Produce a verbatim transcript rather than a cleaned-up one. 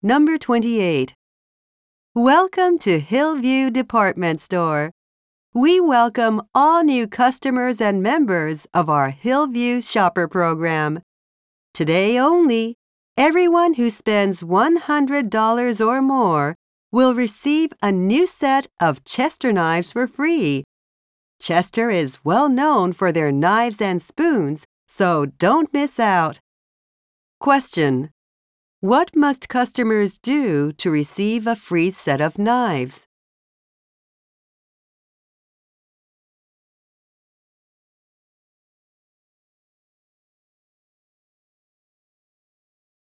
Number twenty-eight. Welcome to Hillview Department Store. We welcome all new customers and members of our Hillview Shopper program. Today only, everyone who spends one hundred dollars or more will receive a new set of Chester knives for free. Chester is well known for their knives and spoons, so don't miss out. Question: what must customers do to receive a free set of knives?